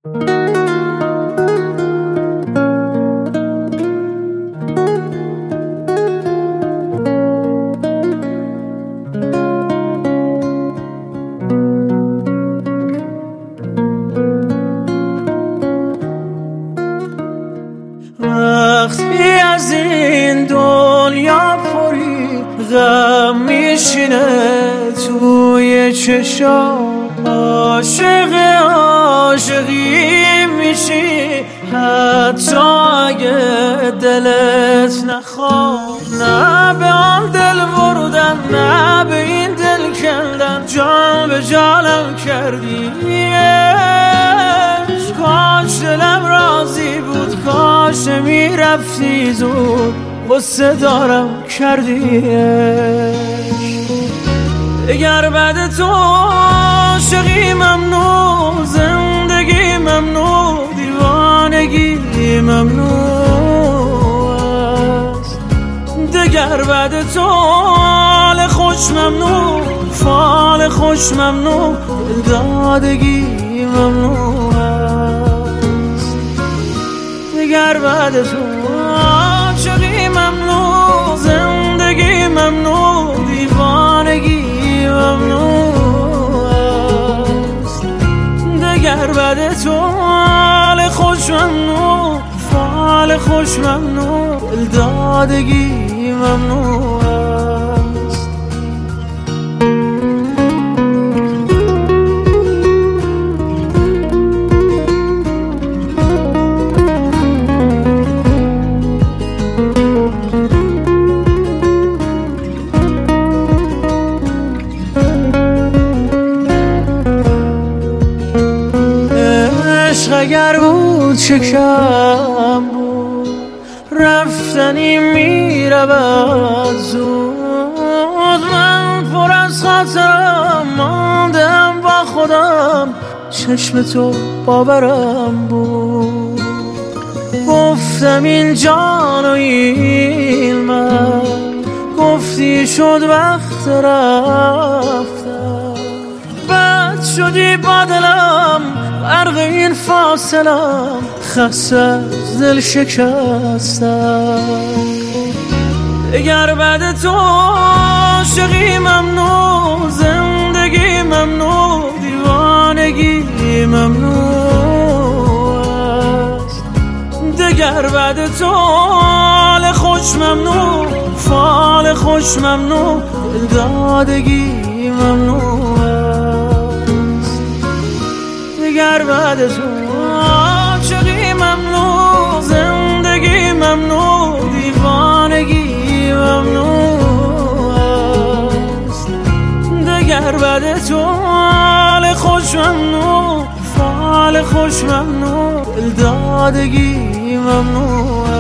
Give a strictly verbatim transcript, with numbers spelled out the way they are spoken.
وقتی از این دنیا پری غم میشینه توی چشام، عاشق عاشقی میشی حتی اگه دلت نخواد. نه به آن دل بردن، نه به این دل کندن، جان به جانم کردی. کاش دلم راضی بود، کاش میرفتی زود، غصه دارم کردیش. اگر بعد تو عاشقی ممنوع، زندگی ممنوع، دیوانگی ممنوع است. دگر بعد تو حال خوش ممنوع، فال خوش ممنوع، دلدادگی ممنوع است. دگر بعد تو عاشقی ممنوع، زندگی ممنوع، دیوانگی ممنوع است. دگر بعد تو حال خوش ممنوع، فال خوش ممنوع، دلدادگی ممنوع است. عشق اگر بود چه کم بود، رفتنی میرود زود. من پر از خاطرم ماندم با خودم، چشم تو باورم بود. گفتم این جان و این من، گفتی شد وقت رفتم. بد شدی با دلم غرق این فاصلم، خسته از دل شکستم. اگر بعد تو عاشقی ممنوع، زندگی ممنوع، دیوانگی ممنوع است. دگر بعد تو حال خوش ممنوع، فال خوش ممنوع، دلدادگی ممنوع است. دگر بعد تو عاشقی ممنوع، زندگی ممنوع، دیوانگی ممنوع است. دگر بعد تو حال خوش ممنوع، فال خوش ممنوع، دلدادگی ممنوع